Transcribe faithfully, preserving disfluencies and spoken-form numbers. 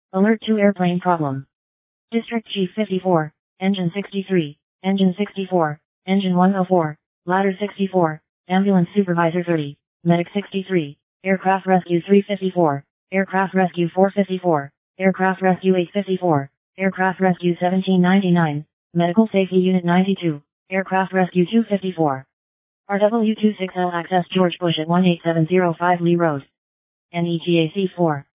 Alert to airplane problem. District Chief fifty-four, Engine sixty-three, Engine sixty-four, Engine one oh four, Ladder sixty-four, Ambulance Supervisor thirty, Medic sixty-three, Aircraft Rescue three fifty-four, Aircraft Rescue four fifty-four, Aircraft Rescue eight fifty-four, Aircraft Rescue seventeen ninety-nine, Medical Safety Unit ninety-two, Aircraft Rescue two fifty-four. R W twenty-six L access George Bush at one eight seven zero five Lee Road. N E T A C four.